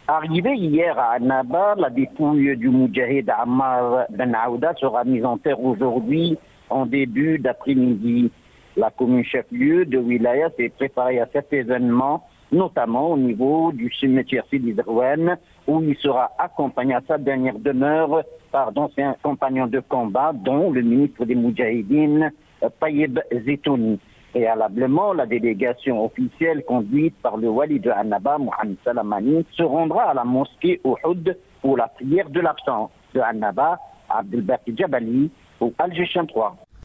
Arrivé hier à Annaba, la dépouille du Moudjahid Ammar Ben Aouda sera mise en terre aujourd'hui en début d'après-midi. La commune chef-lieu de Wilaya s'est préparée à cet événement, notamment au niveau du cimetière Sidi Drouane, où il sera accompagné à sa dernière demeure par d'anciens compagnons de combat, dont le ministre des Moudjahidines, Taïeb Zetouni. Préalablement, la délégation officielle conduite par le wali de Annaba, Mohamed Salamani, se rendra à la mosquée Ouhoud pour la prière de l'absent de Annaba, Abdelbaki Djabali, ou Alger 3.